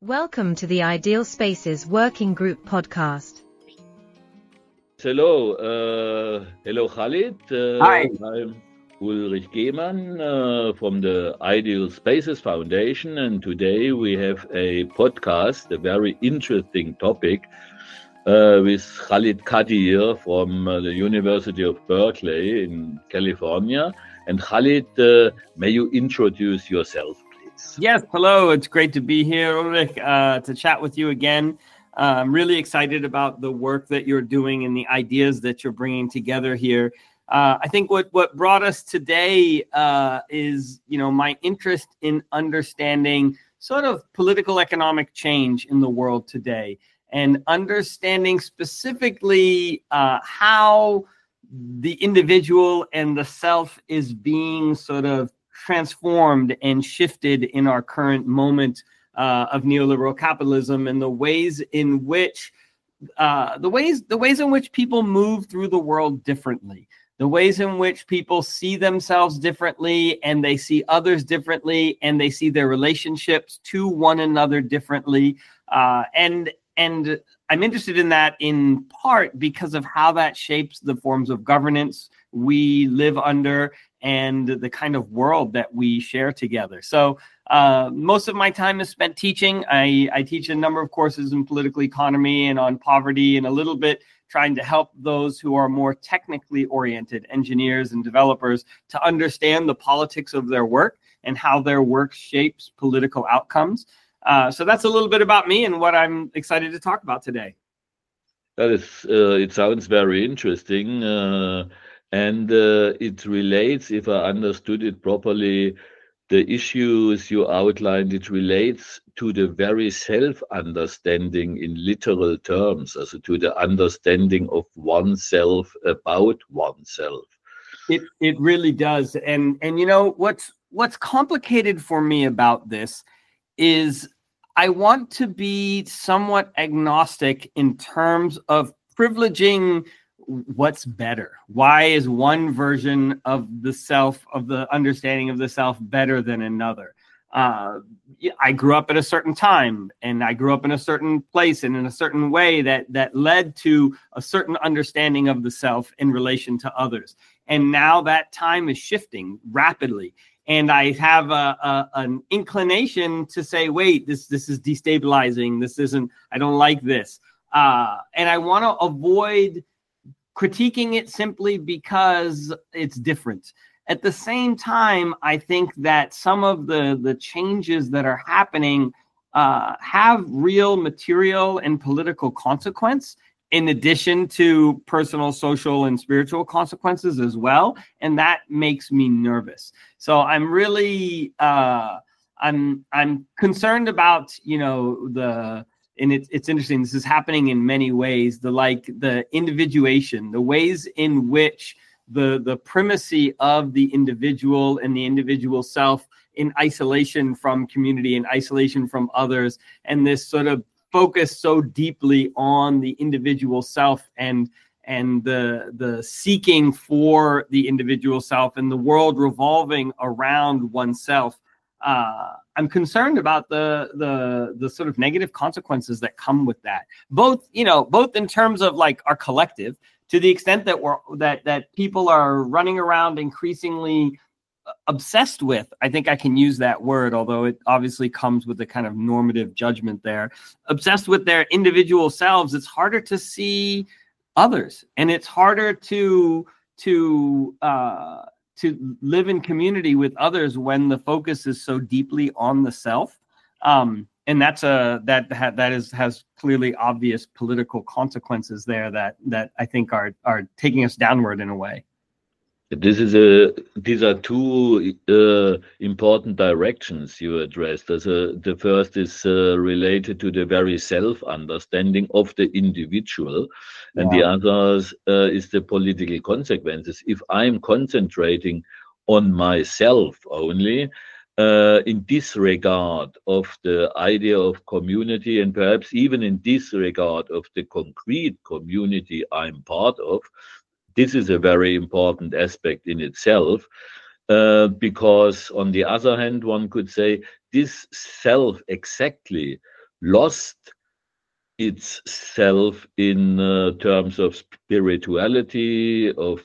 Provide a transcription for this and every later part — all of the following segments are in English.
Welcome to the Ideal Spaces Working Group podcast. Hello, Khalid. Hi. I'm Ulrich Gehmann from the Ideal Spaces Foundation, and today we have a podcast, a very interesting topic, with Khalid Kadir from the University of Berkeley in California. And Khalid, may you introduce yourself, please? Yes, hello. It's great to be here, Ulrich, to chat with you again. I'm really excited about the work that you're doing and the ideas that you're bringing together here. I think what brought us today is, my interest in understanding sort of political economic change in the world today and understanding specifically how the individual and the self is being sort of transformed and shifted in our current moment of neoliberal capitalism, and the ways in which people move through the world differently, the ways in which people see themselves differently and they see others differently and they see their relationships to one another differently. And I'm interested in that in part because of how that shapes the forms of governance we live under and the kind of world that we share together. So most of my time is spent teaching. I teach a number of courses in political economy and on poverty, and a little bit trying to help those who are more technically oriented, engineers and developers, to understand the politics of their work and how their work shapes political outcomes. So that's a little bit about me and what I'm excited to talk about today. That is, it sounds very interesting, and it relates, if I understood it properly, the issues you outlined, it relates to the very self-understanding in literal terms, also to the understanding of oneself about oneself. It really does. And what's complicated for me about this is I want to be somewhat agnostic in terms of privileging what's better. Why is one version of the self, of the understanding of the self, better than another? I grew up at a certain time, and I grew up in a certain place and in a certain way that led to a certain understanding of the self in relation to others. And now that time is shifting rapidly. And I have an inclination to say, wait, this is destabilizing. This isn't, I don't like this. And I want to avoid critiquing it simply because it's different. At the same time, I think that some of the changes that are happening have real material and political consequence, in addition to personal, social, and spiritual consequences as well. And that makes me nervous. So I'm really, I'm concerned about, and it's interesting, this is happening in many ways, the individuation, the ways in which the primacy of the individual and the individual self in isolation from community and isolation from others, and this sort of focus so deeply on the individual self and the seeking for the individual self and the world revolving around oneself. I'm concerned about the sort of negative consequences that come with that, both in terms of like our collective, to the extent that that people are running around increasingly obsessed with, I think I can use that word, although it obviously comes with a kind of normative judgment there, obsessed with their individual selves. It's harder to see others, and it's harder to live in community with others when the focus is so deeply on the self. And that's has clearly obvious political consequences there that I think are taking us downward in a way. These are two important directions you addressed. The first is related to the very self-understanding of the individual, and the other is the political consequences. If I'm concentrating on myself only, in disregard of the idea of community, and perhaps even in disregard of the concrete community I'm part of, this is a very important aspect in itself, because on the other hand, one could say this self exactly lost itself in terms of spirituality, of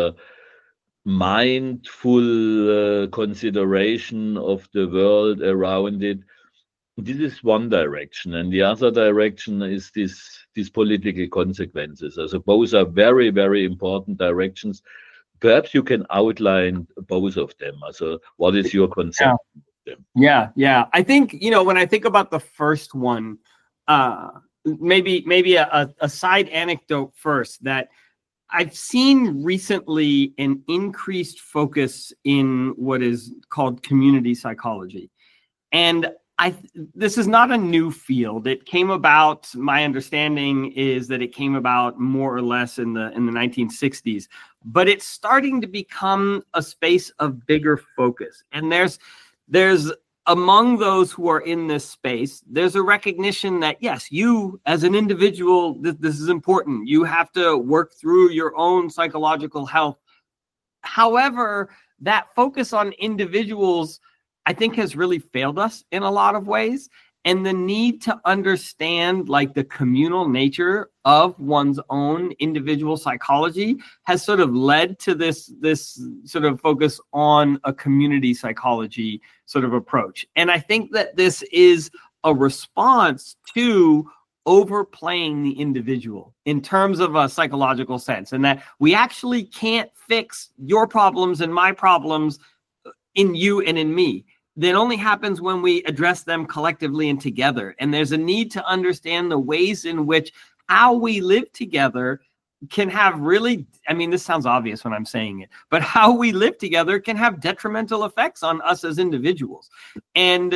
mindful consideration of the world around it. This is one direction, and the other direction is these political consequences. So both are very, very important directions. Perhaps you can outline both of them. So what is your concept? Yeah. I think, when I think about the first one, maybe a side anecdote first, that I've seen recently an increased focus in what is called community psychology. And this is not a new field. It came about, my understanding is that it came about more or less in the 1960s, but it's starting to become a space of bigger focus. And there's among those who are in this space, there's a recognition that, yes, you as an individual, this is important. You have to work through your own psychological health. However, that focus on individuals, I think, has really failed us in a lot of ways. And the need to understand the communal nature of one's own individual psychology has sort of led to this sort of focus on a community psychology sort of approach. And I think that this is a response to overplaying the individual in terms of a psychological sense, and that we actually can't fix your problems and my problems in you and in me. That only happens when we address them collectively and together. And there's a need to understand the ways in which how we live together can have really, this sounds obvious when I'm saying it, but how we live together can have detrimental effects on us as individuals. And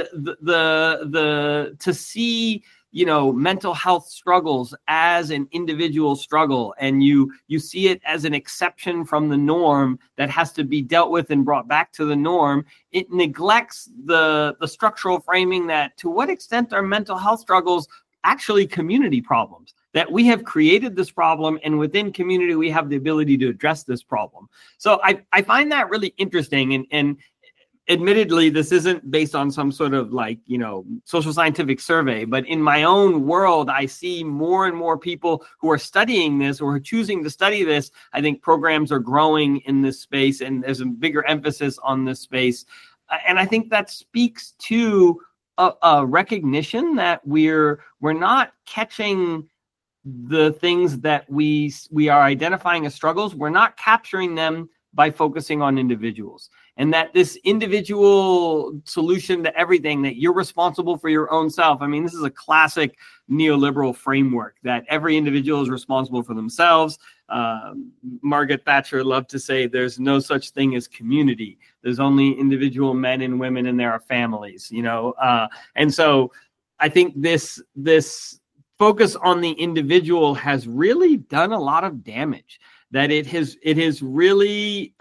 to see, mental health struggles as an individual struggle, and you see it as an exception from the norm that has to be dealt with and brought back to the norm, it neglects the structural framing that, to what extent are mental health struggles actually community problems? That we have created this problem, and within community, we have the ability to address this problem. So I find that really interesting. And admittedly, this isn't based on some sort of social scientific survey, but in my own world, I see more and more people who are studying this or are choosing to study this. I think programs are growing in this space, and there's a bigger emphasis on this space. And I think that speaks to a recognition that we're not catching the things that we are identifying as struggles. We're not capturing them by focusing on individuals, and that this individual solution to everything, that you're responsible for your own self. This is a classic neoliberal framework, that every individual is responsible for themselves. Margaret Thatcher loved to say there's no such thing as community. There's only individual men and women, and there are families, and so I think this focus on the individual has really done a lot of damage. That it has really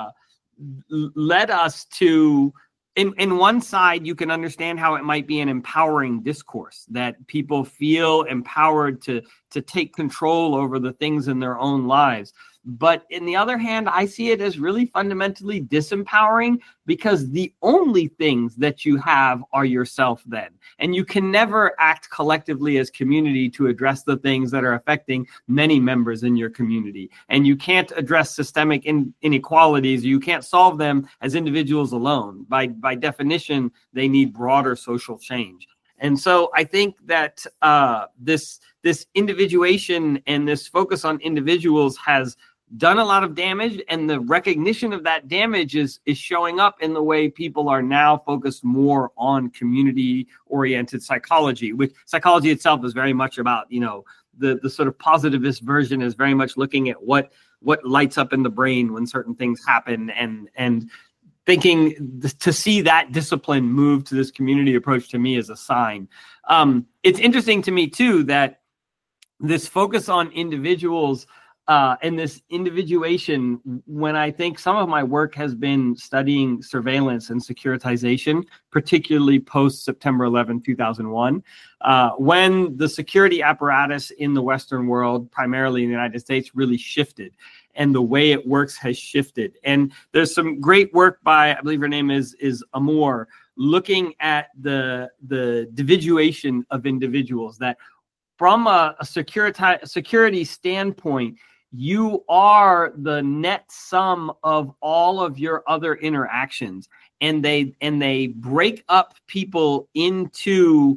led us to, in one side, you can understand how it might be an empowering discourse, that people feel empowered to take control over the things in their own lives. But in the other hand, I see it as really fundamentally disempowering, because the only things that you have are yourself then. And you can never act collectively as community to address the things that are affecting many members in your community. And you can't address systemic inequalities. You can't solve them as individuals alone. By definition, they need broader social change. And so I think that this individuation and this focus on individuals has done a lot of damage, and the recognition of that damage is showing up in the way people are now focused more on community-oriented psychology, which psychology itself is very much about, the sort of positivist version is very much looking at what lights up in the brain when certain things happen, and thinking to see that discipline move to this community approach, to me, is a sign. It's interesting to me, too, that this focus on individuals and this individuation, when I think some of my work has been studying surveillance and securitization, particularly post September 11, 2001, when the security apparatus in the Western world, primarily in the United States, really shifted. And the way it works has shifted. And there's some great work by, I believe her name is Amour, looking at the individuation of individuals, that from a security standpoint, you are the net sum of all of your other interactions, and they break up people into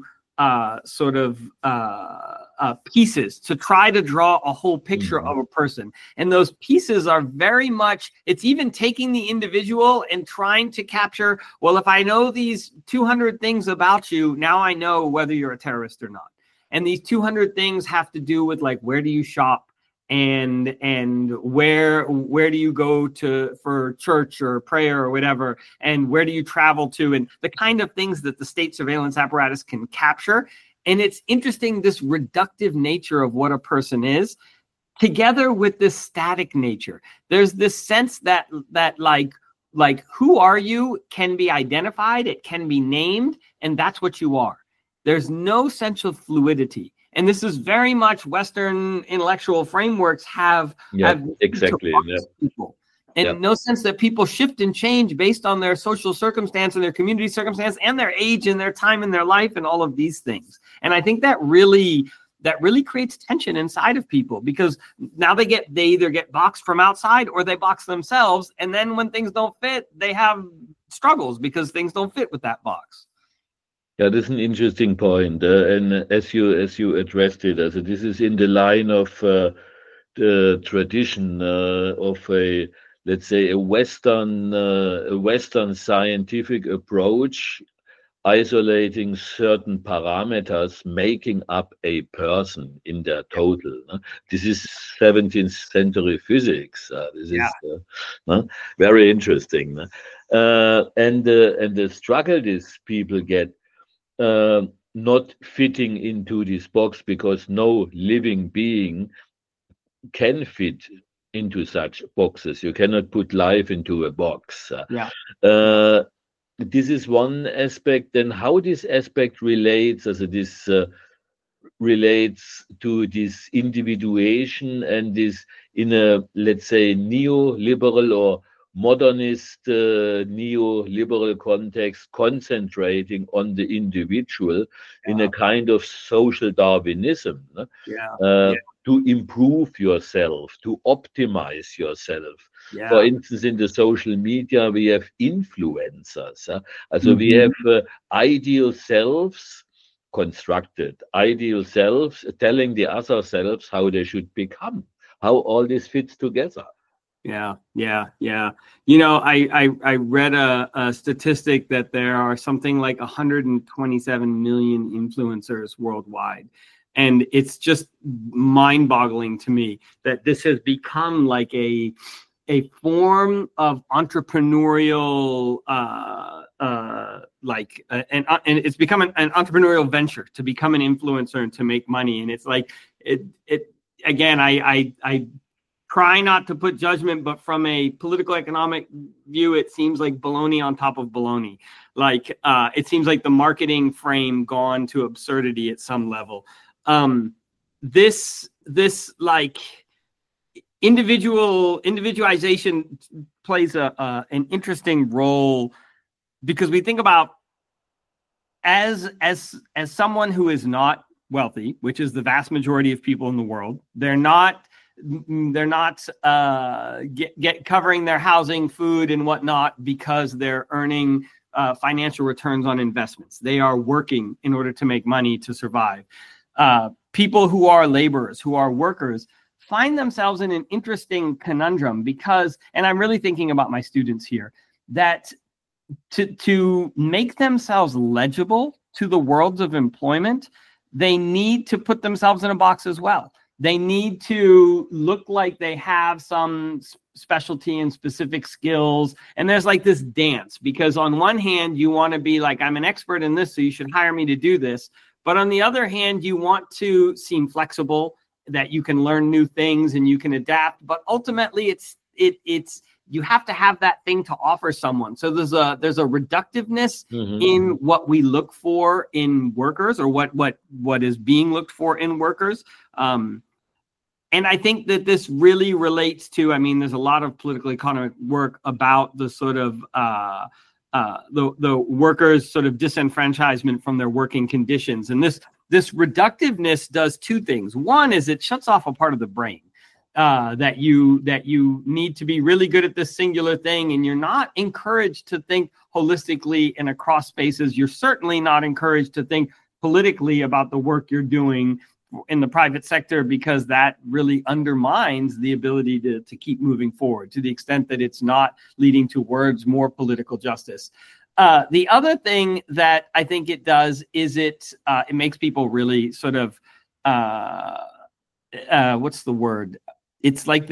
pieces to try to draw a whole picture of a person. And those pieces are very much, it's even taking the individual and trying to capture, well, if I know these 200 things about you, now I know whether you're a terrorist or not. And these 200 things have to do with, like, where do you shop, and where do you go to for church or prayer or whatever, and where do you travel to, and the kind of things that the state surveillance apparatus can capture. And it's interesting, this reductive nature of what a person is, together with this static nature. There's this sense that like who are you can be identified, it can be named, and that's what you are. There's no sense of fluidity. And this is very much Western intellectual frameworks have exactly people. And no sense that people shift and change based on their social circumstance and their community circumstance and their age and their time in their life and all of these things. And I think that really creates tension inside of people, because now they either get boxed from outside or they box themselves. And then when things don't fit, they have struggles because things don't fit with that box. Yeah, this is an interesting point, and as you addressed it, as this is in the line of the tradition of a, let's say, a Western scientific approach, isolating certain parameters, making up a person in their total. This is 17th century physics. This is very interesting, and the struggle these people get. Not fitting into this box, because no living being can fit into such boxes. You cannot put life into a box. This is one aspect. Then how this aspect relates, relates to this individuation, and this in a, let's say, neoliberal or modernist neoliberal context, concentrating on the individual in a kind of social Darwinism, to improve yourself, to optimize yourself. For instance, in the social media, we have influencers. We have ideal selves, constructed ideal selves, telling the other selves how they should become, how all this fits together. Yeah. You know, I read a statistic that there are something like 127 million influencers worldwide. And it's just mind-boggling to me that this has become like a form of entrepreneurial, and it's become an entrepreneurial venture to become an influencer and to make money. And it's like, again, I try not to put judgment, but from a political economic view, it seems like baloney on top of baloney. Like it seems like the marketing frame gone to absurdity at some level. This like individualization plays an interesting role, because we think about as someone who is not wealthy, which is the vast majority of people in the world, they're not covering their housing, food, and whatnot because they're earning financial returns on investments. They are working in order to make money to survive. People who are laborers, who are workers, find themselves in an interesting conundrum because, and I'm really thinking about my students here, that to make themselves legible to the worlds of employment, they need to put themselves in a box as well. They need to look like they have some specialty and specific skills. And there's like this dance, because on one hand, you want to be like, I'm an expert in this, so you should hire me to do this. But on the other hand, you want to seem flexible, that you can learn new things and you can adapt. But ultimately, it's you have to have that thing to offer someone. So there's a reductiveness in what we look for in workers, or what is being looked for in workers. And I think that this really relates to, I mean, there's a lot of political economic work about the sort of the workers' sort of disenfranchisement from their working conditions. And this reductiveness does two things. One is it shuts off a part of the brain that you need to be really good at this singular thing, and you're not encouraged to think holistically and across spaces. You're certainly not encouraged to think politically about the work you're doing in the private sector, because that really undermines the ability to keep moving forward, to the extent that it's not leading towards more political justice. The other thing that I think it does is it makes people really sort of what's the word? It's like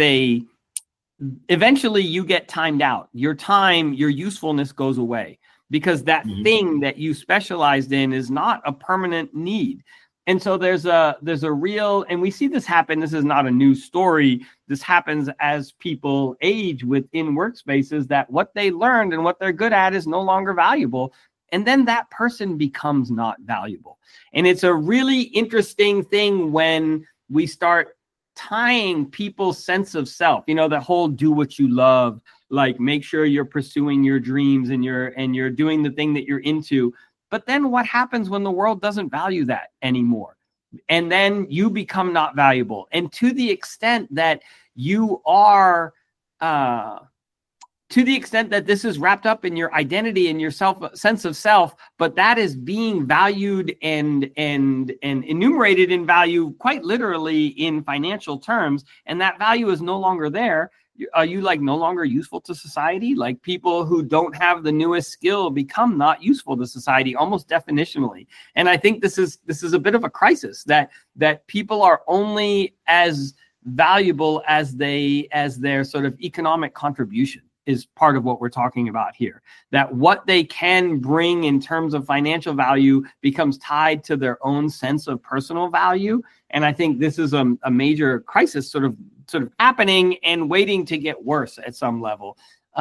eventually you get timed out. Your usefulness goes away, because that thing that you specialized in is not a permanent need. And so there's a real, and we see this happen. This is not a new story. This happens as people age within workspaces, that what they learned and what they're good at is no longer valuable. And then that person becomes not valuable. And it's a really interesting thing when we start tying people's sense of self, the whole do what you love, like make sure you're pursuing your dreams and you're doing the thing that you're into. But then what happens when the world doesn't value that anymore? And then you become not valuable. And to the extent that you are, to the extent that this is wrapped up in your identity and your sense of self, but that is being valued and enumerated in value quite literally in financial terms, and that value is no longer there. Are you like no longer useful to society? Like people who don't have the newest skill become not useful to society almost definitionally. And I think this is a bit of a crisis, that people are only as valuable as their sort of economic contribution is part of what we're talking about here. That what they can bring in terms of financial value becomes tied to their own sense of personal value. And I think this is a major crisis sort of happening and waiting to get worse at some level,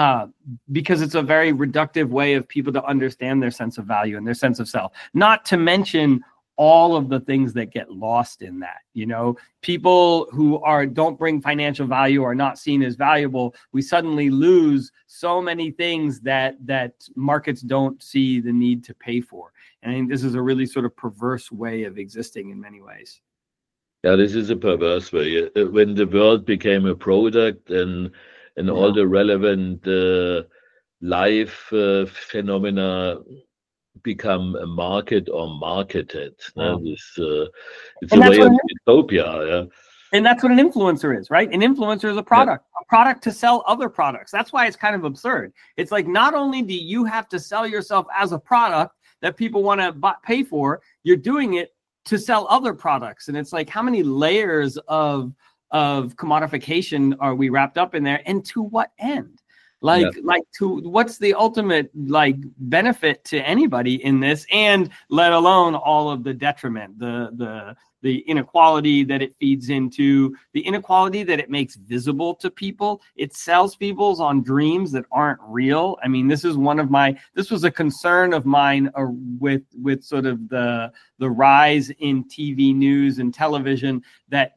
because it's a very reductive way of people to understand their sense of value and their sense of self, not to mention all of the things that get lost in that. People who don't bring financial value are not seen as valuable. We suddenly lose so many things that markets don't see the need to pay for. And I think this is a really sort of perverse way of existing in many ways. Yeah, this is a perverse way. When the world became a product and all the relevant life phenomena become a market or marketed. It's a way of utopia. Yeah. And that's what an influencer is, right? An influencer is a product to sell other products. That's why it's kind of absurd. It's like, not only do you have to sell yourself as a product that people want to pay for, you're doing it to sell other products. And it's like, how many layers of commodification are we wrapped up in there? And to what end? To what's the ultimate benefit to anybody in this, and let alone all of the detriment, the inequality that it feeds into, the inequality that it makes visible to people. It sells people on dreams that aren't real. I mean, this was a concern of mine with sort of the rise in TV news and television, that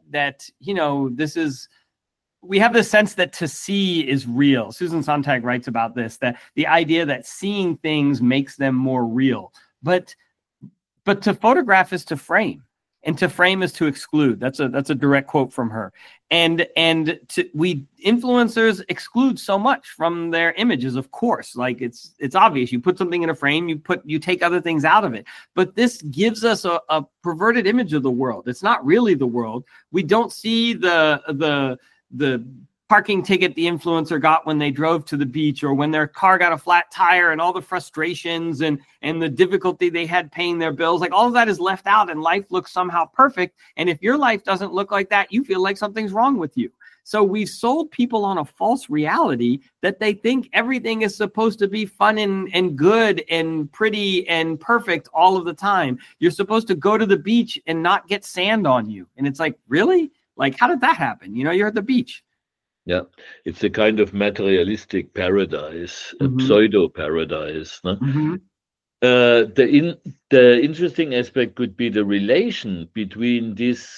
we have the sense that to see is real. Susan Sontag writes about this, that the idea that seeing things makes them more real. But to photograph is to frame, and to frame is to exclude. That's a direct quote from her. And influencers exclude so much from their images, of course. Like it's obvious. You put something in a frame, you take other things out of it. But this gives us a perverted image of the world. It's not really the world. We don't see the parking ticket the influencer got when they drove to the beach, or when their car got a flat tire, and all the frustrations and the difficulty they had paying their bills. Like, all of that is left out, and life looks somehow perfect. And if your life doesn't look like that, you feel like something's wrong with you. So we've sold people on a false reality that they think everything is supposed to be fun and good and pretty and perfect all of the time. You're supposed to go to the beach and not get sand on you. And it's like, really? Like, how did that happen? You're at the beach. Yeah, it's a kind of materialistic paradise, a pseudo paradise. No? Mm-hmm. The interesting aspect could be the relation between this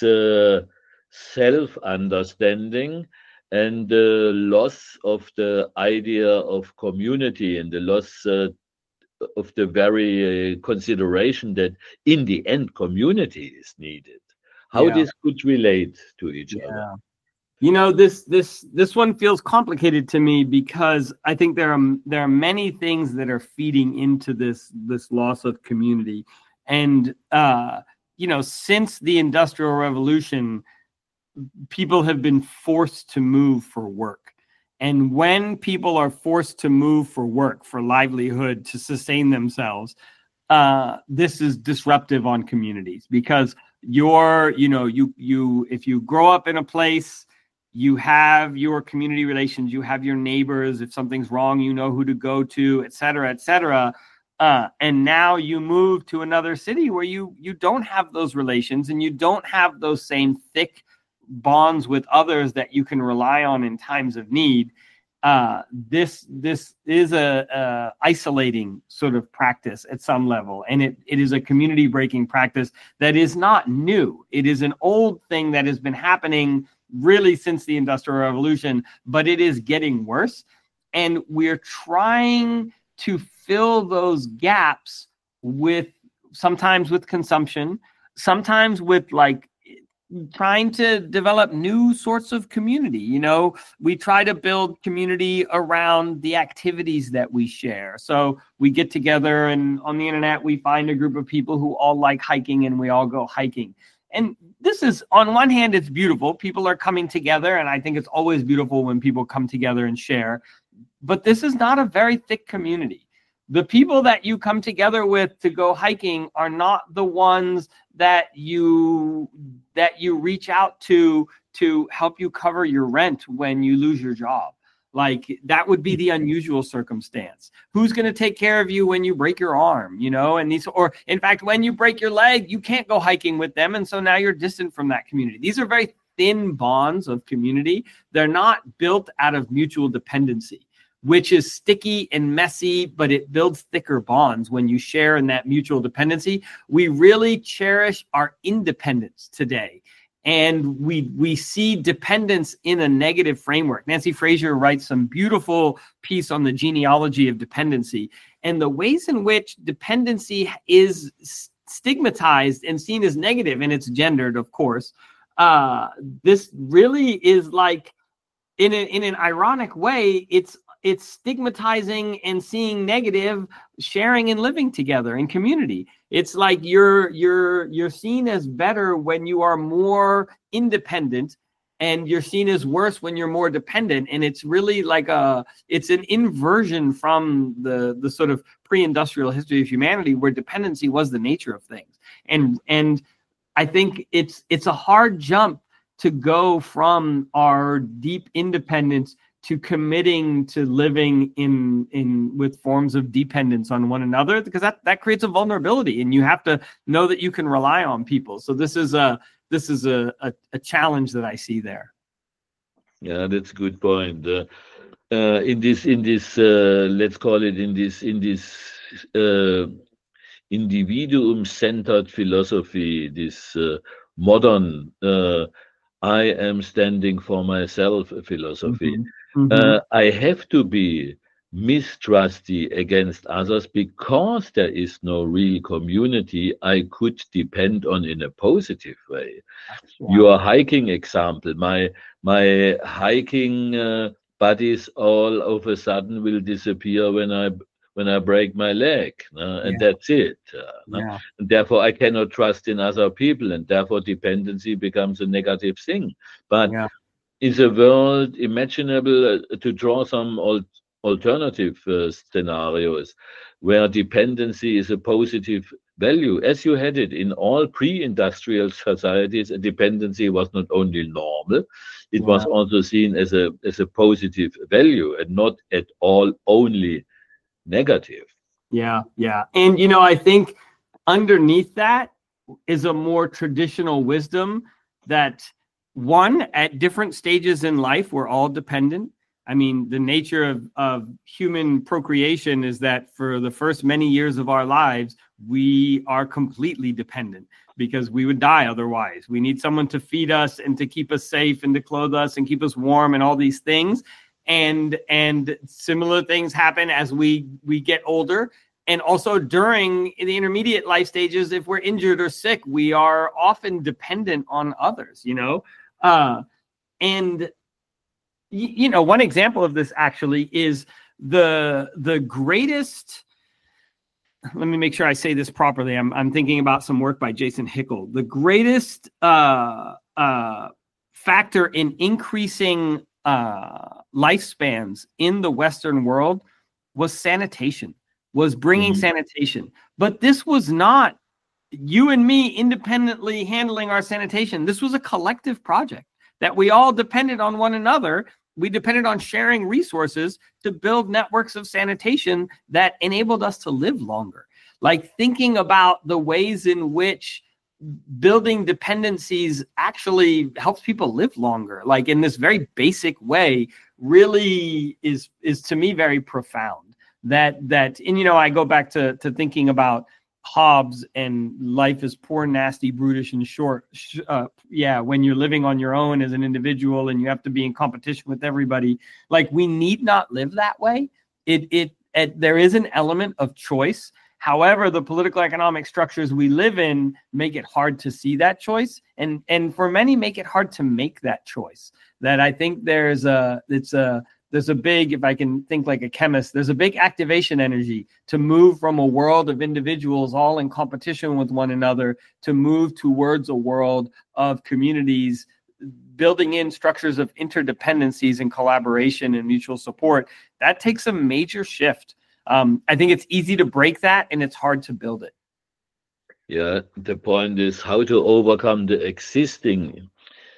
self-understanding and the loss of the idea of community, and the loss the very consideration that in the end community is needed. How this could relate to each other. You know, this one feels complicated to me because I think there are many things that are feeding into this loss of community. And you know, since the Industrial Revolution, people have been forced to move for work. And when people are forced to move for work, for livelihood, to sustain themselves, this is disruptive on communities because if you grow up in a place, you have your community relations, you have your neighbors. If something's wrong, you know who to go to, et cetera, et cetera. And now you move to another city where you don't have those relations and you don't have those same thick bonds with others that you can rely on in times of need. This is a isolating sort of practice at some level, and it is a community breaking practice that is not new. It is an old thing that has been happening really since the Industrial Revolution, but it is getting worse, and we're trying to fill those gaps sometimes with consumption, sometimes with like trying to develop new sorts of community. You know, we try to build community around the activities that we share. So we get together and on the internet, we find a group of people who all like hiking and we all go hiking. And this is, on one hand, it's beautiful. People are coming together. And I think it's always beautiful when people come together and share. But this is not a very thick community. The people that you come together with to go hiking are not the ones that you reach out to help you cover your rent when you lose your job. Like, that would be the unusual circumstance. Who's going to take care of you when you break your arm, you know? And or in fact, when you break your leg, you can't go hiking with them. And so now you're distant from that community. These are very thin bonds of community. They're not built out of mutual dependency, which is sticky and messy, but it builds thicker bonds when you share in that mutual dependency. We really cherish our independence today. And we see dependence in a negative framework. Nancy Fraser writes some beautiful piece on the genealogy of dependency and the ways in which dependency is stigmatized and seen as negative, and it's gendered, of course. This really is like, in an ironic way, it's stigmatizing and seeing negative sharing and living together in community. It's like you're seen as better when you are more independent, and you're seen as worse when you're more dependent. And it's really like it's an inversion from the sort of pre-industrial history of humanity, where dependency was the nature of things. And I think it's a hard jump to go from our deep independence to committing to living in with forms of dependence on one another, because that creates a vulnerability, and you have to know that you can rely on people. So this is a challenge that I see there. Yeah, that's a good point. In this let's call it in this individuum-centered philosophy, this modern I am standing for myself philosophy. I have to be mistrusty against others because there is no real community I could depend on in a positive way. Wow. Your hiking example, my hiking buddies all of a sudden will disappear when I break my leg, and that's it. And therefore, I cannot trust in other people, and therefore dependency becomes a negative thing. But is a world imaginable to draw some alternative scenarios where dependency is a positive value? As you had it in all pre-industrial societies, dependency was not only normal, it was also seen as a positive value and not at all only negative. Yeah. And, you know, I think underneath that is a more traditional wisdom that, one, at different stages in life, we're all dependent. I mean, the nature of human procreation is that for the first many years of our lives, we are completely dependent because we would die otherwise. We need someone to feed us and to keep us safe and to clothe us and keep us warm and all these things. And similar things happen as we get older. And also during the intermediate life stages, if we're injured or sick, we are often dependent on others, and one example of this actually is the greatest. Let me make sure I say this properly. I'm thinking about some work by Jason Hickel. The greatest factor in increasing lifespans in the Western world was sanitation, was bringing sanitation. But this was not you and me independently handling our sanitation. This was a collective project that we all depended on one another. We depended on sharing resources to build networks of sanitation that enabled us to live longer. Like thinking about the ways in which building dependencies actually helps people live longer, like in this very basic way, really is to me very profound. That I go back to thinking about Hobbes and life is poor, nasty, brutish, and short. When you're living on your own as an individual and you have to be in competition with everybody, like we need not live that way. There is an element of choice. However, the political economic structures we live in make it hard to see that choice, and for many make it hard to make that choice. That I think there's a big, if I can think like a chemist, there's a big activation energy to move from a world of individuals all in competition with one another to move towards a world of communities, building in structures of interdependencies and collaboration and mutual support. That takes a major shift. I think it's easy to break that and it's hard to build it. Yeah, the point is how to overcome the existing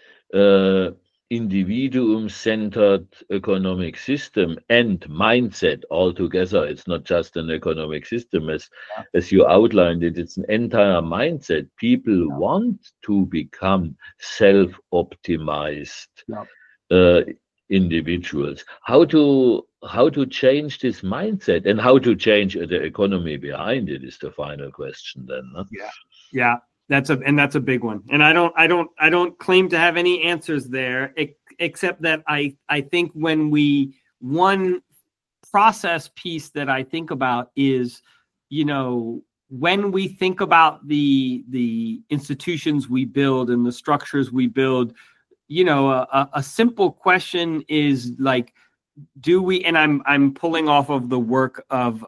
individuum-centered economic system and mindset altogether. It's not just an economic system as you outlined it. It's an entire mindset. People want to become self-optimized individuals. How to change this mindset and how to change the economy behind it is the final question then. Huh? Yeah. That's a big one. And I don't claim to have any answers there, except that I think one process piece that I think about is, when we think about the institutions we build and the structures we build, a simple question is like, do we, and I'm pulling off of the work of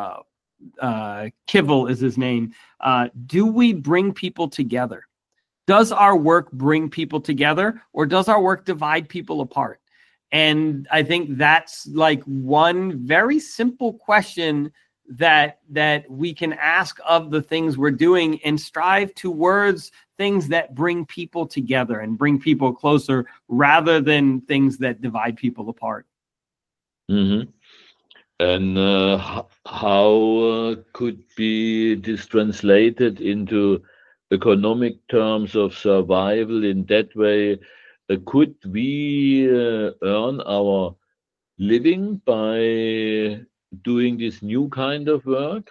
Kivel is his name. Do we bring people together? Does our work bring people together, or does our work divide people apart? And I think that's like one very simple question that we can ask of the things we're doing and strive towards things that bring people together and bring people closer rather than things that divide people apart. Mm-hmm. And how could be this translated into economic terms of survival in that way? Could we earn our living by doing this new kind of work?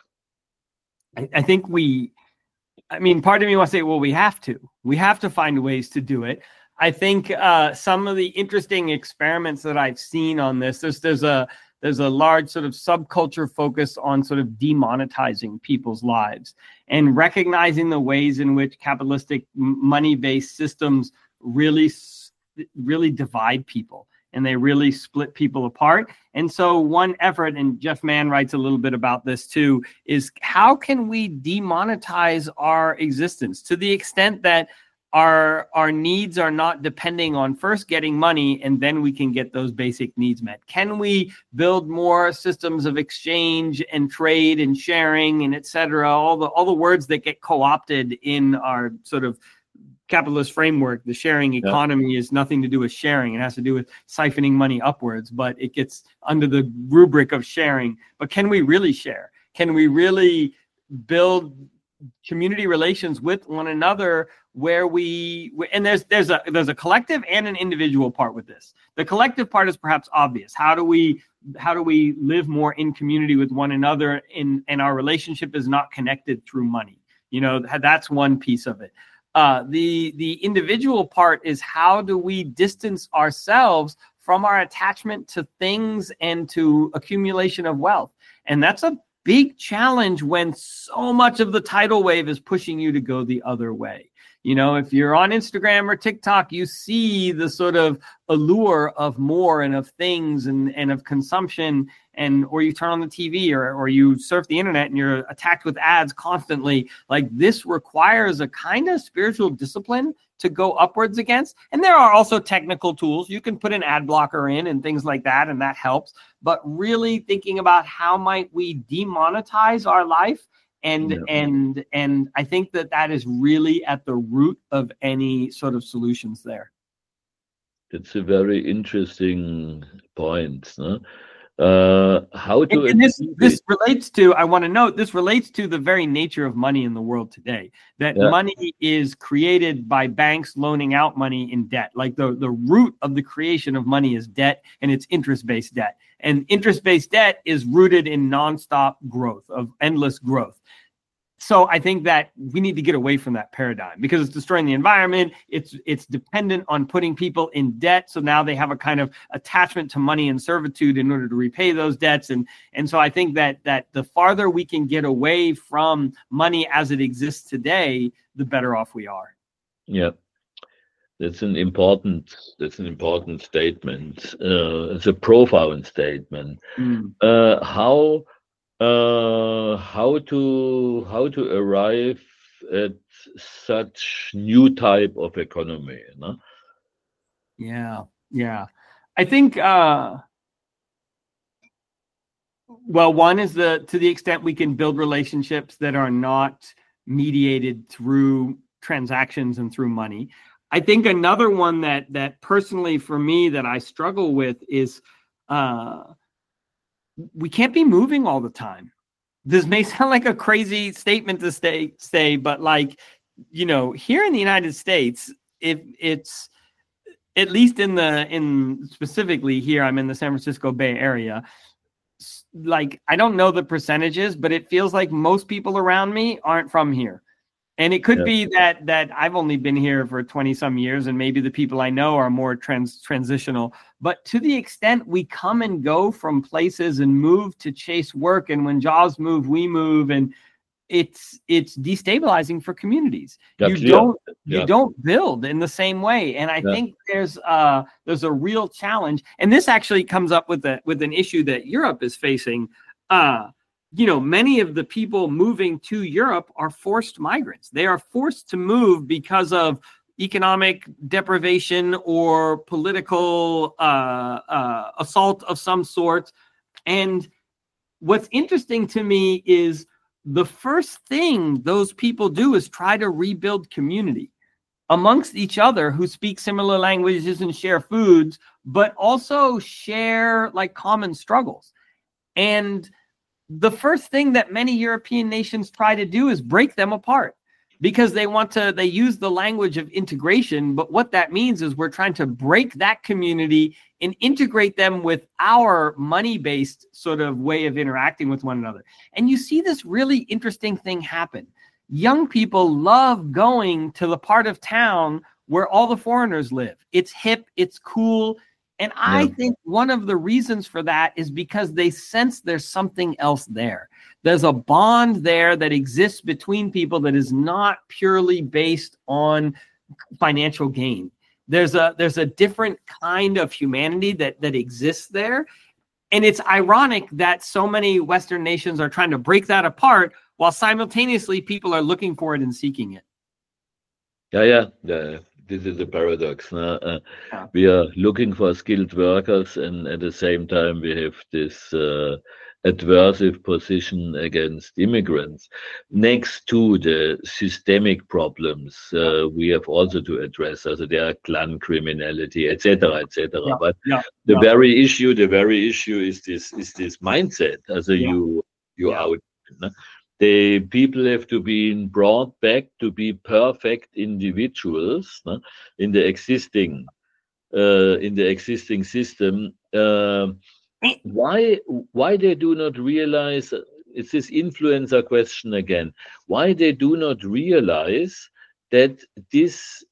I think part of me wants to say, well, we have to find ways to do it. I think some of the interesting experiments that I've seen on this, there's a large sort of subculture focus on sort of demonetizing people's lives and recognizing the ways in which capitalistic money-based systems really divide people and they really split people apart. And so one effort, and Jeff Mann writes a little bit about this too, is how can we demonetize our existence to the extent that our needs are not depending on first getting money and then we can get those basic needs met? Can we build more systems of exchange and trade and sharing and et cetera, all the words that get co-opted in our sort of capitalist framework? The sharing economy is nothing to do with sharing. It has to do with siphoning money upwards, but it gets under the rubric of sharing. But can we really share? Can we really build community relations with one another where and there's a collective and an individual part with this. The collective part is perhaps obvious. How do we live more in community with one another and our relationship is not connected through money? That's one piece of it. The individual part is how do we distance ourselves from our attachment to things and to accumulation of wealth? And that's big challenge when so much of the tidal wave is pushing you to go the other way. You know, if you're on Instagram or TikTok, you see the sort of allure of more and of things and of consumption, or you turn on the TV or you surf the internet and you're attacked with ads constantly. Like, this requires a kind of spiritual discipline to go upwards against. And there are also technical tools. You can put an ad blocker in and things like that, and that helps. But really thinking about how might we demonetize our life. And I think that is really at the root of any sort of solutions there. That's a very interesting point. No? How to and this relates to, I want to note, this relates to the very nature of money in the world today, that money is created by banks loaning out money in debt. Like the root of the creation of money is debt, and it's interest-based debt. And interest-based debt is rooted in nonstop growth, of endless growth. So I think that we need to get away from that paradigm because it's destroying the environment. It's dependent on putting people in debt. So now they have a kind of attachment to money and servitude in order to repay those debts. And so I think that the farther we can get away from money as it exists today, the better off we are. Yeah. That's an important statement. It's a profound statement. How to arrive at such new type of economy, no? Yeah. I think well, one is to the extent we can build relationships that are not mediated through transactions and through money. I think another one that personally for me that I struggle with is we can't be moving all the time. This may sound like a crazy statement to say, but like, you know, here in the United States, if it's at least in specifically here, I'm in the San Francisco Bay Area. Like, I don't know the percentages, but it feels like most people around me aren't from here. And it could be that I've only been here for 20 some years and maybe the people I know are more transitional. But to the extent we come and go from places and move to chase work, and when jobs move, we move, and it's destabilizing for communities. You don't build in the same way. And I think there's a real challenge. And this actually comes up with an issue that Europe is facing. You know, many of the people moving to Europe are forced migrants. They are forced to move because of economic deprivation or political assault of some sort. And what's interesting to me is the first thing those people do is try to rebuild community amongst each other who speak similar languages and share foods, but also share like common struggles. And the first thing that many European nations try to do is break them apart because they use the language of integration. But what that means is we're trying to break that community and integrate them with our money-based sort of way of interacting with one another. And you see this really interesting thing happen. Young people love going to the part of town where all the foreigners live. It's hip, it's cool. And I think one of the reasons for that is because they sense there's something else there. There's a bond there that exists between people that is not purely based on financial gain. There's a different kind of humanity that exists there. And it's ironic that so many Western nations are trying to break that apart while simultaneously people are looking for it and seeking it. Yeah. This is a paradox. No? We are looking for skilled workers, and at the same time, we have this adversive position against immigrants. Next to the systemic problems, we have also to address. Also, there are clan criminality, etc., etc. But the very issue is this mindset. Also, you out. No? The people have to be brought back to be perfect individuals, no? in the existing system. Why they do not realize? It's this influencer question again. Why they do not realize that this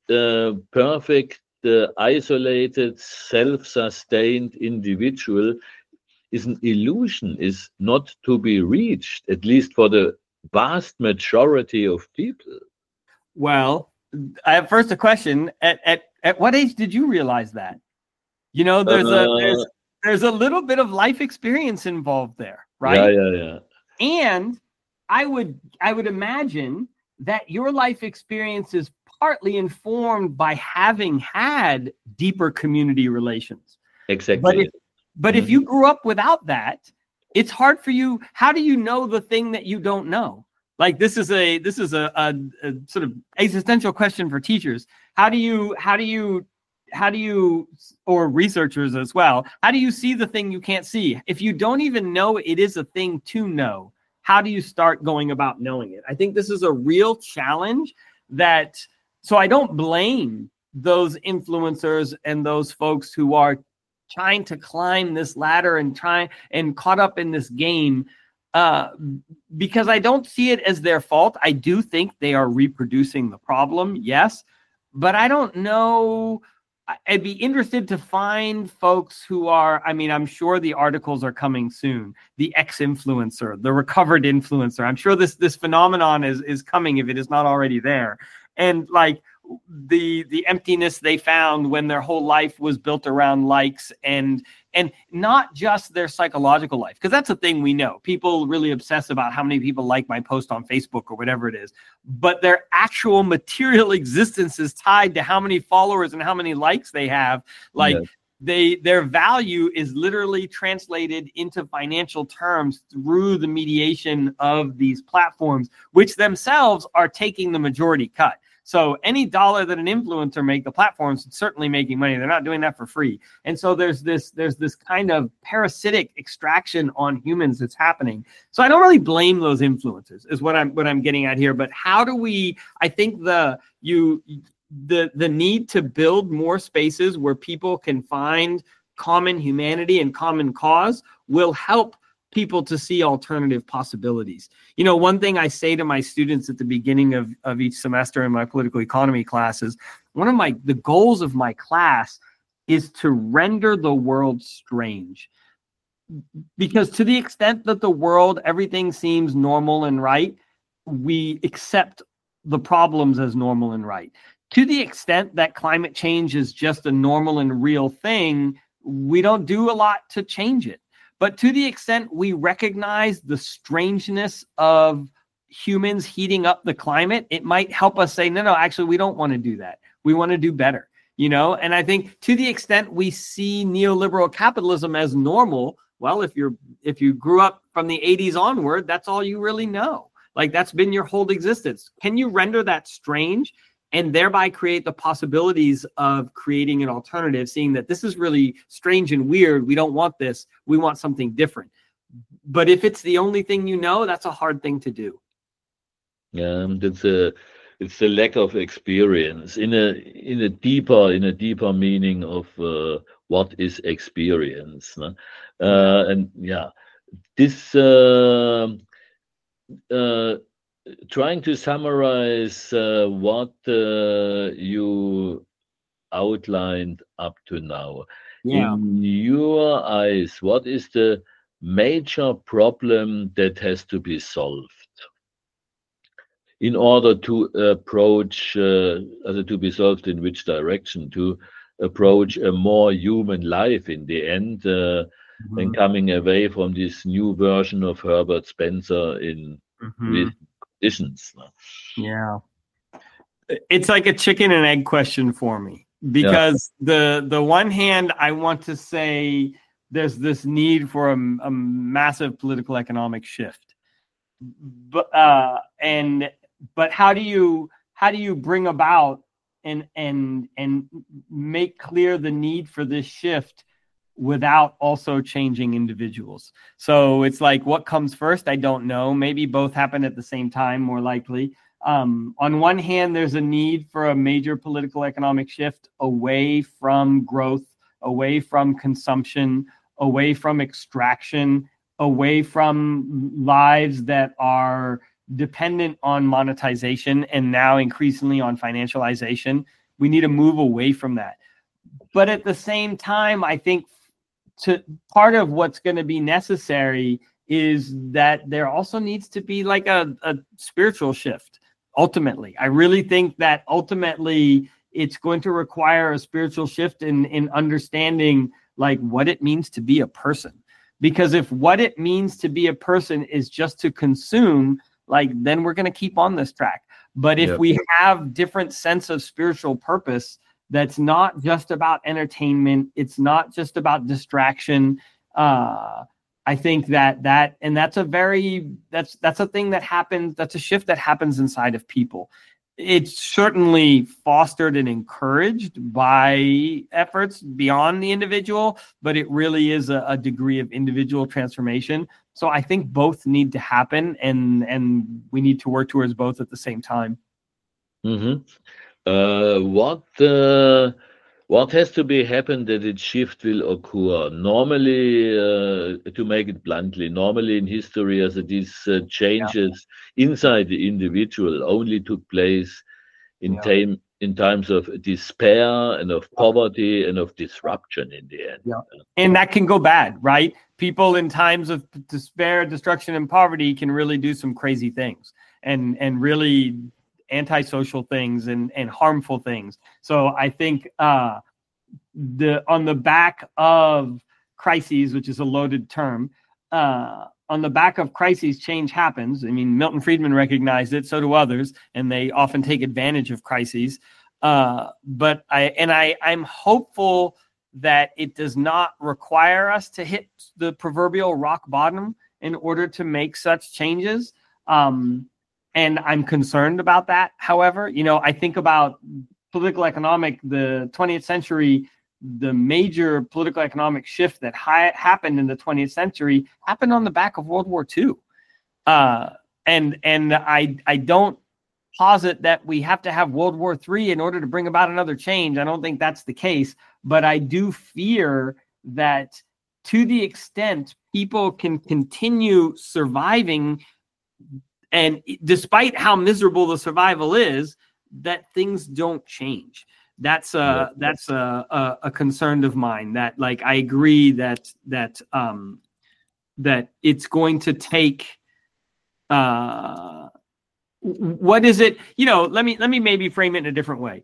perfect, isolated, self-sustained individual is an illusion, is not to be reached, at least for the vast majority of people. Well, I have first a question. At what age did you realize that? You know, there's a little bit of life experience involved there, right? Yeah. And I would imagine that your life experience is partly informed by having had deeper community relations. Exactly. But if you grew up without that, it's hard for you. How do you know the thing that you don't know? Like this is a sort of existential question for teachers. How do you or researchers as well, how do you see the thing you can't see? If you don't even know it is a thing to know, how do you start going about knowing it? I think this is a real challenge so I don't blame those influencers and those folks who are trying to climb this ladder and caught up in this game, because I don't see it as their fault. I do think they are reproducing the problem, yes, but I don't know. I'd be interested to find folks who are, I mean, I'm sure the articles are coming soon. The ex-influencer, the recovered influencer. I'm sure this phenomenon is coming if it is not already there. And like the emptiness they found when their whole life was built around likes and not just their psychological life, because that's a thing we know. People really obsess about how many people like my post on Facebook or whatever it is, but their actual material existence is tied to how many followers and how many likes they have. Like their value is literally translated into financial terms through the mediation of these platforms, which themselves are taking the majority cut. So any dollar that an influencer makes, the platform's certainly making money. They're not doing that for free. And so there's this kind of parasitic extraction on humans that's happening. So I don't really blame those influencers, is what I'm getting at here. But how do we? I think the need to build more spaces where people can find common humanity and common cause will help people to see alternative possibilities. You know, one thing I say to my students at the beginning of each semester in my political economy classes, one of the goals of my class is to render the world strange. Because to the extent that the world, everything seems normal and right, we accept the problems as normal and right. To the extent that climate change is just a normal and real thing, we don't do a lot to change it. But to the extent we recognize the strangeness of humans heating up the climate, it might help us say, no, actually, we don't want to do that. We want to do better, you know? And I think to the extent we see neoliberal capitalism as normal, well, if you grew up from the 80s onward, that's all you really know. Like that's been your whole existence. Can you render that strange and thereby create the possibilities of creating an alternative, seeing that this is really strange and weird. We don't want this. We want something different. But if it's the only thing you know, that's a hard thing to do. Yeah, it's a lack of experience in a deeper meaning of what is experience. No? And yeah, this trying to summarize what you outlined up to now. Yeah. In your eyes, what is the major problem that has to be solved in order to approach, to be solved in which direction, to approach a more human life in the end, and coming away from this new version of Herbert Spencer in with conditions. Yeah. It's like a chicken and egg question for me, because the one hand, I want to say there's this need for a massive political economic shift. But how do you bring about and make clear the need for this shift without also changing individuals? So it's like, what comes first? I don't know. Maybe both happen at the same time, more likely. On one hand, there's a need for a major political economic shift away from growth, away from consumption, away from extraction, away from lives that are dependent on monetization and now increasingly on financialization. We need to move away from that. But at the same time, I think part of what's going to be necessary is that there also needs to be like a spiritual shift. Ultimately, I really think that ultimately it's going to require a spiritual shift in understanding like what it means to be a person. Because if what it means to be a person is just to consume, like then we're going to keep on this track. But if we have different sense of spiritual purpose, that's not just about entertainment, it's not just about distraction. I think that's a thing that happens. That's a shift that happens inside of people. It's certainly fostered and encouraged by efforts beyond the individual, but it really is a degree of individual transformation. So I think both need to happen, and we need to work towards both at the same time. Mm-hmm. What has to be happen that its shift will occur? Normally, to make it bluntly, normally in history, as these changes inside the individual only took place in times of despair and of poverty and of disruption in the end. Yeah. And that can go bad, right? People in times of despair, destruction, and poverty can really do some crazy things and really antisocial things and harmful things. So I think on the back of crises, which is a loaded term, on the back of crises, change happens. I mean, Milton Friedman recognized it, so do others, and they often take advantage of crises. But I'm hopeful that it does not require us to hit the proverbial rock bottom in order to make such changes. And I'm concerned about that. However, I think about political economic, the 20th century, the major political economic shift that happened in the 20th century happened on the back of World War II. And I don't posit that we have to have World War III in order to bring about another change. I don't think that's the case, but I do fear that to the extent people can continue surviving, and despite how miserable the survival is, that things don't change. That's a concern of mine. That, like, I agree that it's going to take. What is it? Let me maybe frame it in a different way.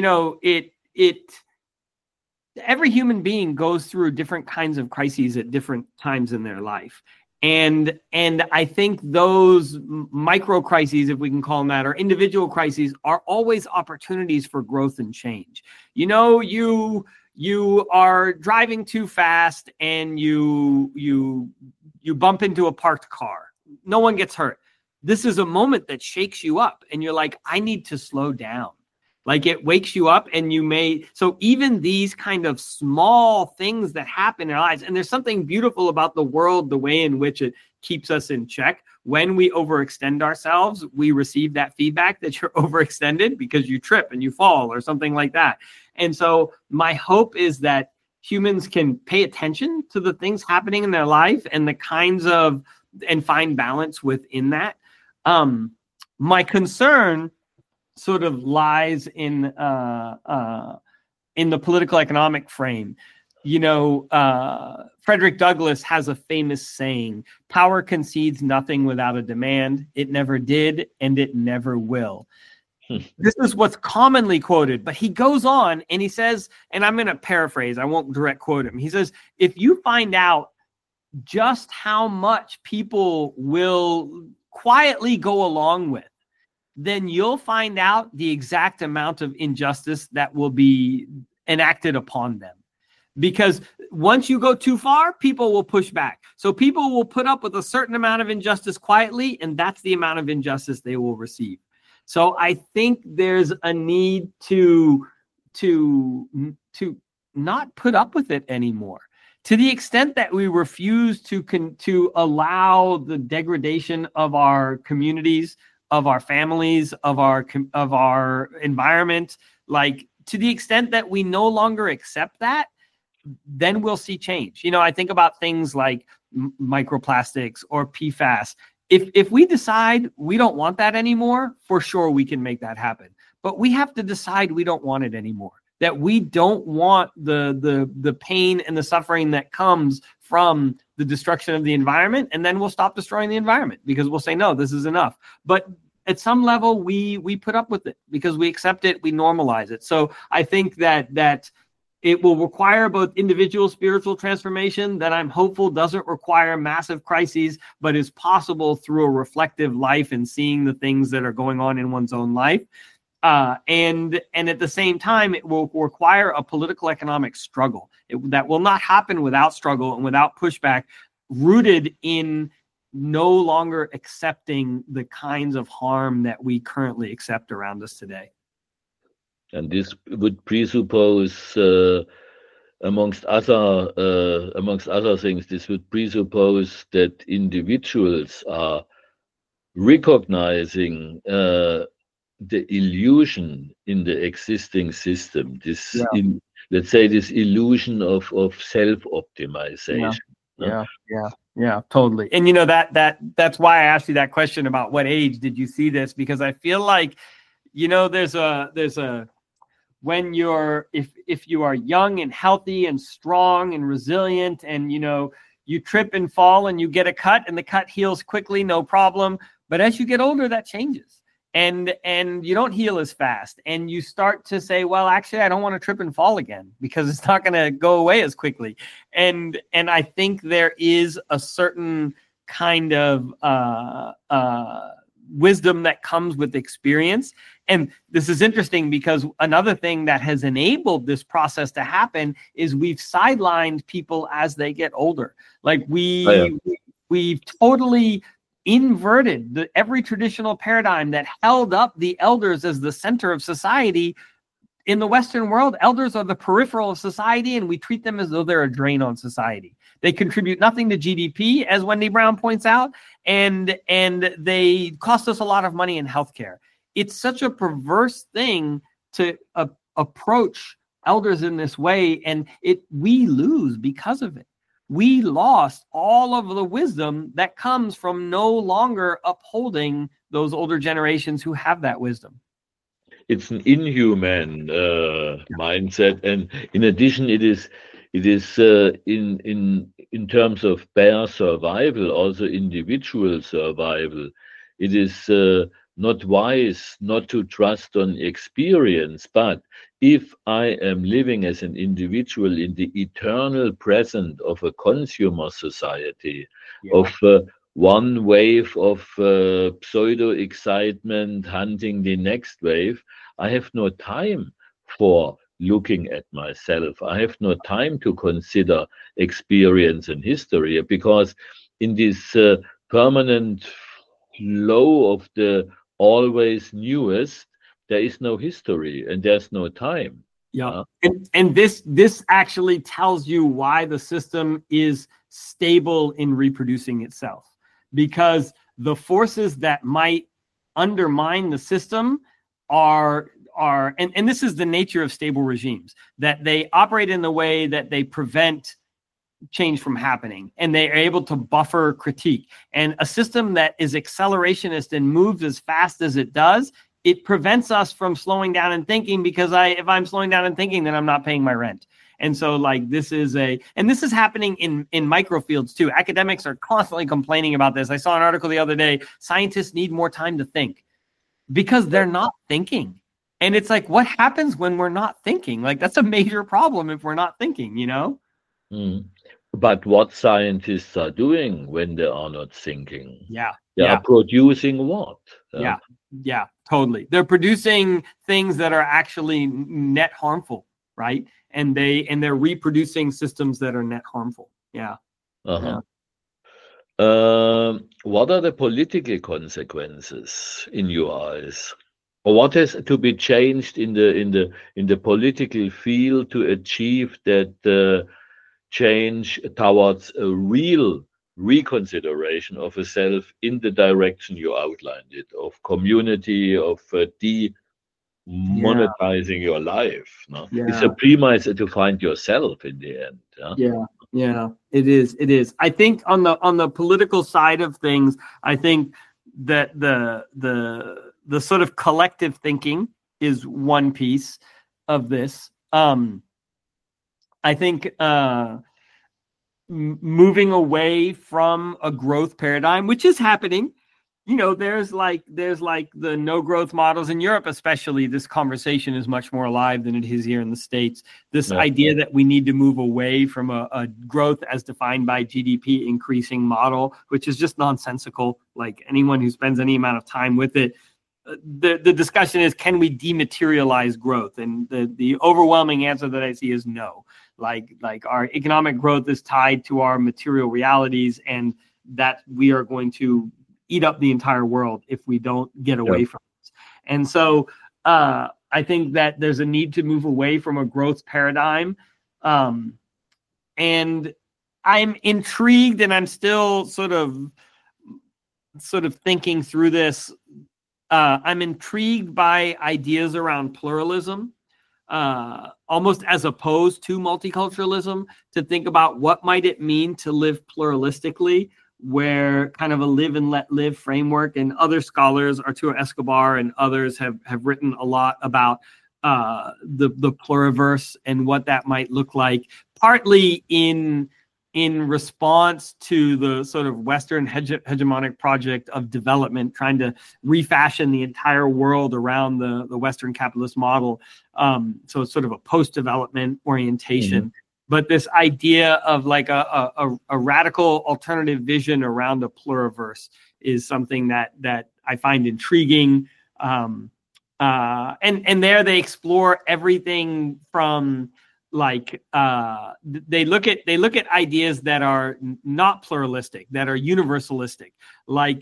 Every human being goes through different kinds of crises at different times in their life. And I think those micro crises, if we can call them that, or individual crises, are always opportunities for growth and change. You are driving too fast and you bump into a parked car. No one gets hurt. This is a moment that shakes you up, and you're like, I need to slow down. Like, it wakes you up, and so even these kind of small things that happen in our lives, and there's something beautiful about the world, the way in which it keeps us in check. When we overextend ourselves, we receive that feedback that you're overextended because you trip and you fall or something like that. And so my hope is that humans can pay attention to the things happening in their life and and find balance within that. My concern sort of lies in the political economic frame. Frederick Douglass has a famous saying: power concedes nothing without a demand. It never did, and it never will. This is what's commonly quoted, but he goes on and he says, and I'm going to paraphrase, I won't direct quote him. He says, if you find out just how much people will quietly go along with, then you'll find out the exact amount of injustice that will be enacted upon them. Because once you go too far, people will push back. So people will put up with a certain amount of injustice quietly, and that's the amount of injustice they will receive. So I think there's a need to not put up with it anymore. To the extent that we refuse to allow the degradation of our communities, of our families, of our environment, like, to the extent that we no longer accept that, then we'll see change. I think about things like microplastics or PFAS. If we decide we don't want that anymore, for sure we can make that happen. But we have to decide we don't want it anymore. that we don't want the pain and the suffering that comes from the destruction of the environment, and then we'll stop destroying the environment because we'll say, no, this is enough. But at some level, we put up with it because we accept it, we normalize it. So I think that it will require both individual spiritual transformation that I'm hopeful doesn't require massive crises, but is possible through a reflective life and seeing the things that are going on in one's own life. And at the same time, it will require a political economic struggle that will not happen without struggle and without pushback, rooted in no longer accepting the kinds of harm that we currently accept around us today. And this would presuppose, amongst other things, this would presuppose that individuals are recognizing the illusion in the existing system. This, let's say, this illusion of self-optimization. Yeah, totally. And that's why I asked you that question about what age did you see this, because I feel like, there's a when you're if you are young and healthy and strong and resilient, and you trip and fall and you get a cut and the cut heals quickly, no problem. But as you get older, that changes. And you don't heal as fast, and you start to say, well, actually, I don't want to trip and fall again because it's not going to go away as quickly. And I think there is a certain kind of wisdom that comes with experience. And this is interesting because another thing that has enabled this process to happen is we've sidelined people as they get older. Like we've totally inverted every traditional paradigm that held up the elders as the center of society. In the Western world, elders are the peripheral of society, and we treat them as though they're a drain on society. They contribute nothing to GDP, as Wendy Brown points out, and they cost us a lot of money in healthcare. It's such a perverse thing to approach elders in this way, and we lose because of it. We lost all of the wisdom that comes from no longer upholding those older generations who have that wisdom. It's an inhuman mindset, and in addition, it is in terms of bare survival, also individual survival. It is not wise not to trust on experience, but if I am living as an individual in the eternal present of a consumer society, of one wave of pseudo excitement hunting the next wave, I have no time for looking at myself. I have no time to consider experience and history, because in this permanent flow of the always newest, there is no history and there's no time. And this actually tells you why the system is stable in reproducing itself, because the forces that might undermine the system are and this is the nature of stable regimes, that they operate in the way that they prevent change from happening, and they are able to buffer critique. And a system that is accelerationist and moves as fast as it does, it prevents us from slowing down and thinking, because if I'm slowing down and thinking, then I'm not paying my rent. And so this is happening in microfields too. Academics are constantly complaining about this. I saw an article the other day, scientists need more time to think because they're not thinking. And it's like, what happens when we're not thinking? Like, that's a major problem if we're not thinking, But what scientists are doing when they are not thinking? They are producing what? Yeah, totally. They're producing things that are actually net harmful, right? And they're reproducing systems that are net harmful. What are the political consequences in your eyes? Or what has to be changed in the political field to achieve that change towards a real reconsideration of a self in the direction you outlined it, of community, of demonetizing your life? It's a premise to find yourself in the end. It is. I think on the political side of things, I think that the sort of collective thinking is one piece of this. I think moving away from a growth paradigm, which is happening. There's like the no growth models in Europe, especially. This conversation is much more alive than it is here in the States. This idea that we need to move away from a growth as defined by GDP increasing model, which is just nonsensical. Like, anyone who spends any amount of time with it, the discussion is, can we dematerialize growth? And the overwhelming answer that I see is no. Like our economic growth is tied to our material realities, and that we are going to eat up the entire world if we don't get away from this. And so I think that there's a need to move away from a growth paradigm. And I'm intrigued, and I'm still sort of thinking through this. I'm intrigued by ideas around pluralism, almost as opposed to multiculturalism, to think about what might it mean to live pluralistically, where kind of a live and let live framework. And other scholars, Arturo Escobar and others, have written a lot about the pluriverse and what that might look like, partly in response to the sort of Western hegemonic project of development, trying to refashion the entire world around the Western capitalist model. So it's sort of a post-development orientation. Mm-hmm. But this idea of like a radical alternative vision around a pluriverse is something that I find intriguing. And there they explore everything from like they look at ideas that are not pluralistic, that are universalistic, like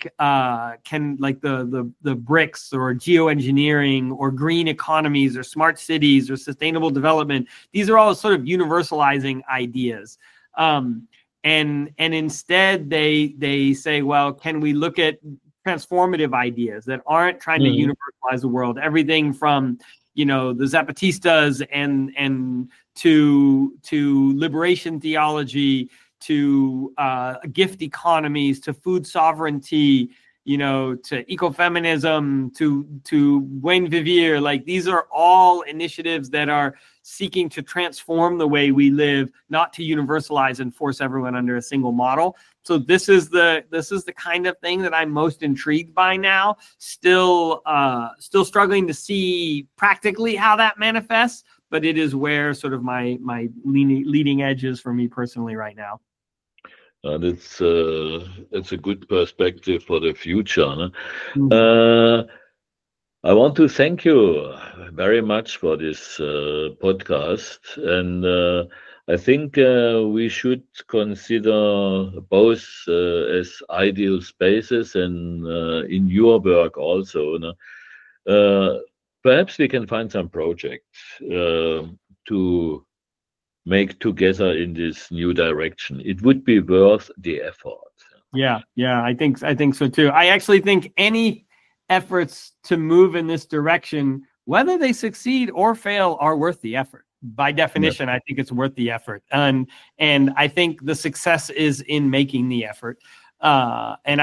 the BRICS or geoengineering or green economies or smart cities or sustainable development. These are all sort of universalizing ideas. And instead they say, well, can we look at transformative ideas that aren't trying to universalize the world? Everything from the Zapatistas and to liberation theology, to gift economies, to food sovereignty, to ecofeminism, to buen vivir. Like, these are all initiatives that are seeking to transform the way we live, not to universalize and force everyone under a single model. So this is the kind of thing that I'm most intrigued by now. Still struggling to see practically how that manifests, but it is where sort of my leading edge is for me personally right now. And it's a good perspective for the future. No? Mm-hmm. I want to thank you very much for this podcast, and I think we should consider both as ideal spaces and in your work also. No? Perhaps we can find some projects to make together in this new direction. It would be worth the effort. Yeah, I think so too. I actually think any efforts to move in this direction, whether they succeed or fail, are worth the effort. By definition, I think it's worth the effort. And I think the success is in making the effort. And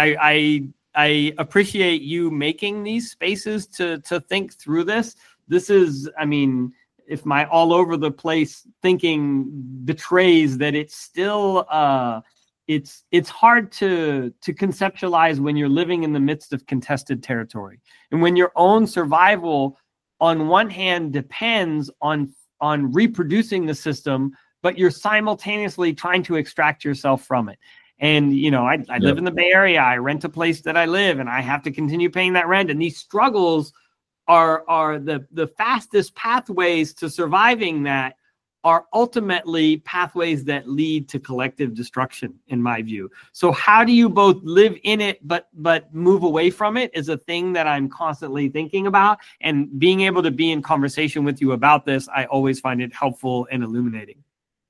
I appreciate you making these spaces to think through this. This is, I mean, if my all over the place thinking betrays that it's still it's hard to conceptualize when you're living in the midst of contested territory, and when your own survival on one hand depends on reproducing the system, but you're simultaneously trying to extract yourself from it. And I live in the Bay Area. I rent a place that I live, and I have to continue paying that rent. And these struggles are the fastest pathways to surviving that are ultimately pathways that lead to collective destruction, in my view. So how do you both live in it but move away from it is a thing that I'm constantly thinking about. And being able to be in conversation with you about this, I always find it helpful and illuminating.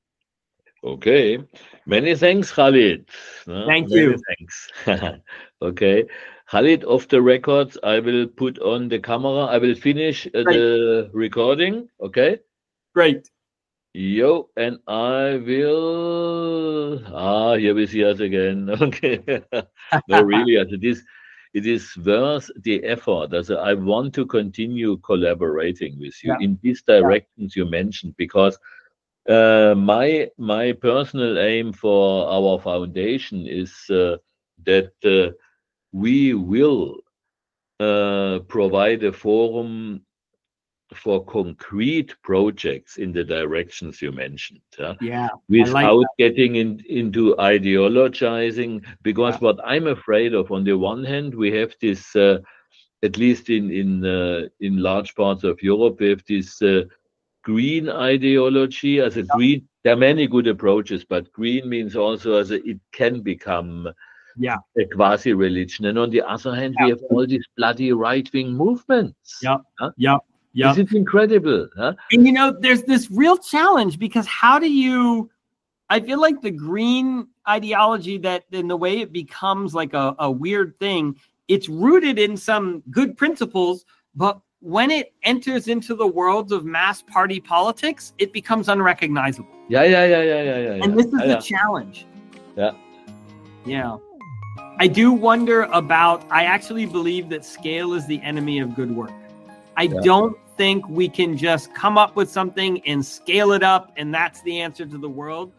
Okay. Many thanks, Khalid. Thank you. Thanks. Okay. Khalid, off the record, I will put on the camera. I will finish the recording. Okay. Great. Yo, and I will. Here we see us again. Okay. No, really, this it is worth the effort. As I want to continue collaborating with you Yeah. in these directions you mentioned, because my personal aim for our foundation is that we will provide a forum for concrete projects in the directions you mentioned, Yeah, I like without that. getting into ideologizing. Because Yeah. what I'm afraid of, on the one hand, we have this, at least in large parts of Europe, we have this green ideology. As a green, there are many good approaches, but green means also as it can become Yeah. a quasi religion. And on the other hand, we have all these bloody right wing movements. Yep. Huh? Yep. This Yep. is incredible. Huh? And there's this real challenge, because I feel like the green ideology, that in the way it becomes like a weird thing, it's rooted in some good principles, but when it enters into the world of mass party politics, it becomes unrecognizable. Yeah. And this is the challenge. Yeah. Yeah. I do wonder about, I actually believe that scale is the enemy of good work. I don't think we can just come up with something and scale it up, and that's the answer to the world.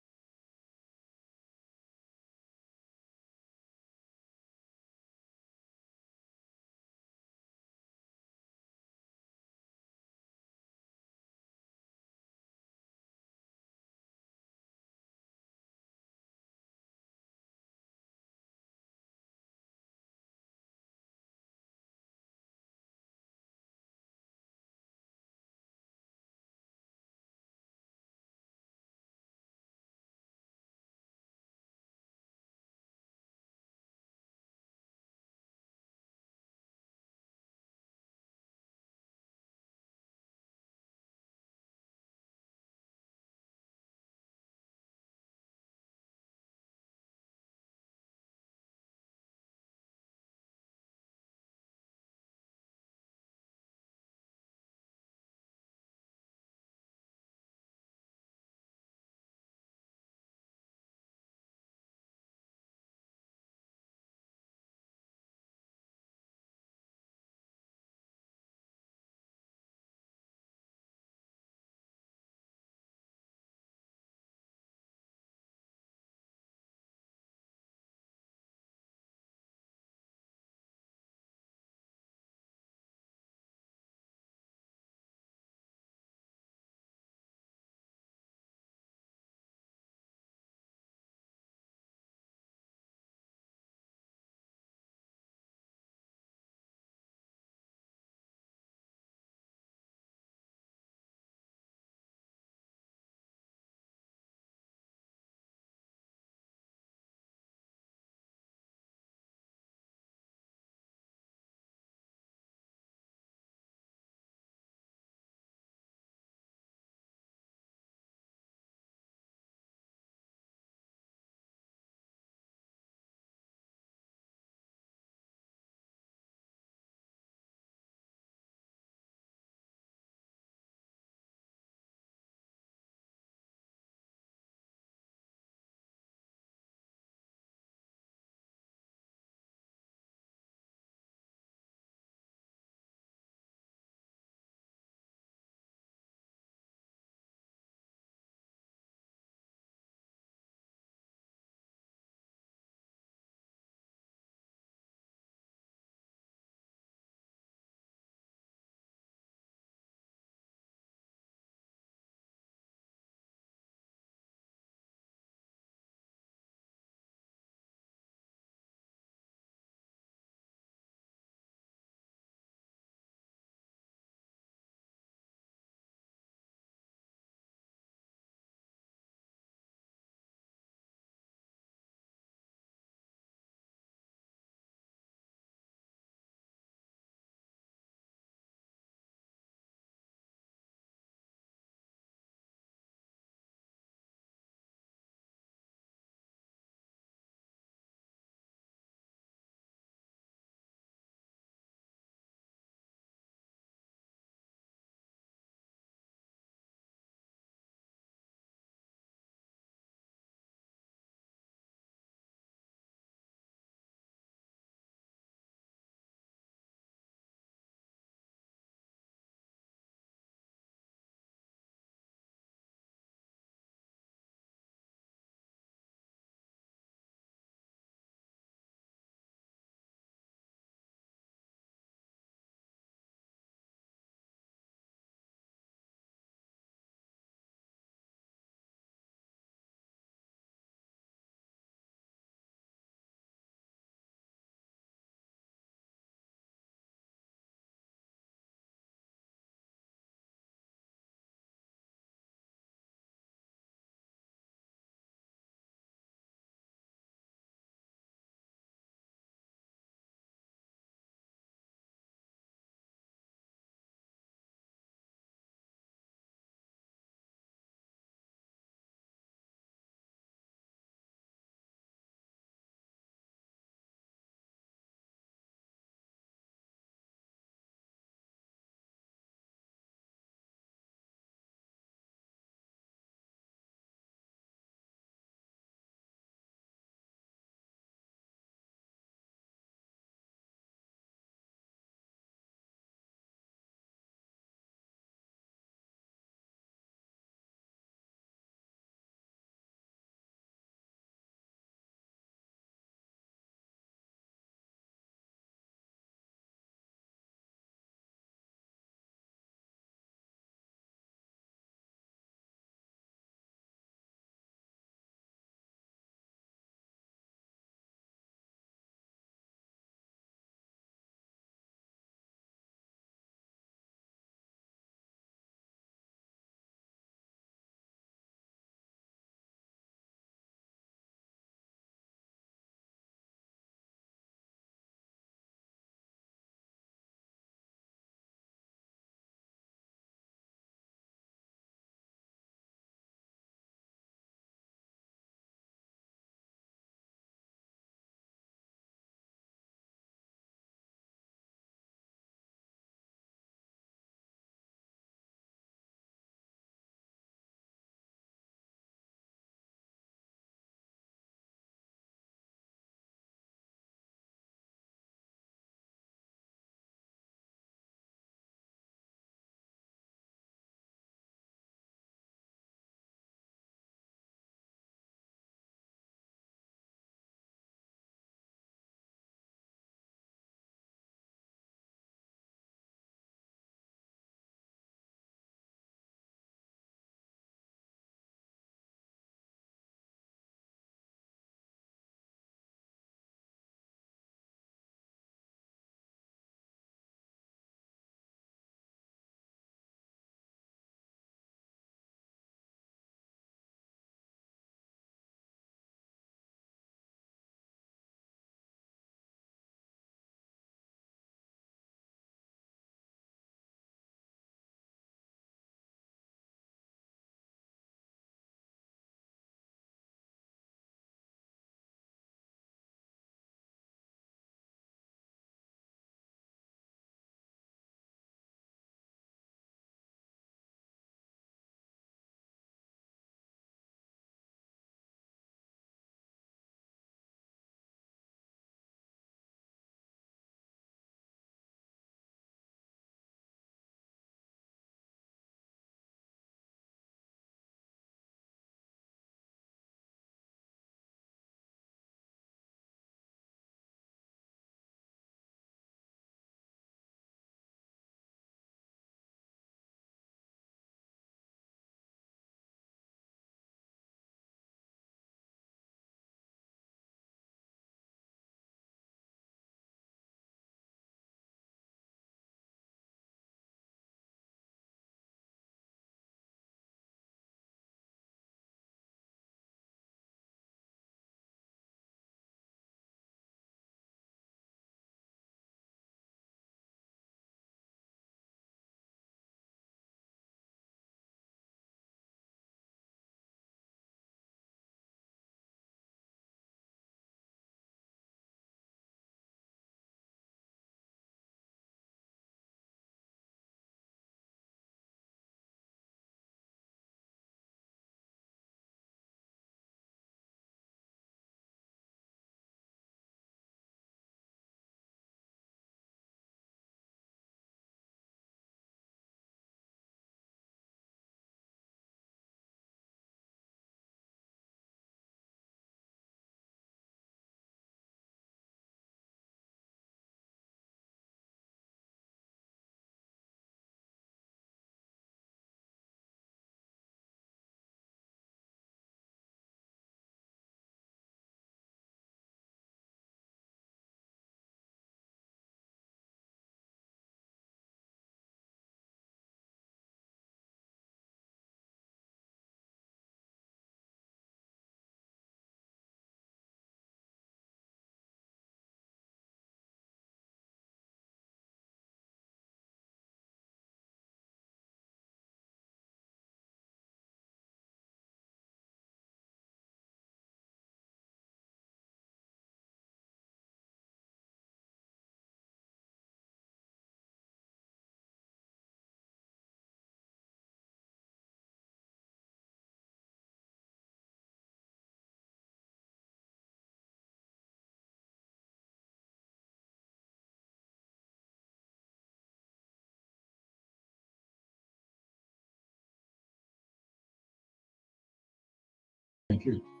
Thank you.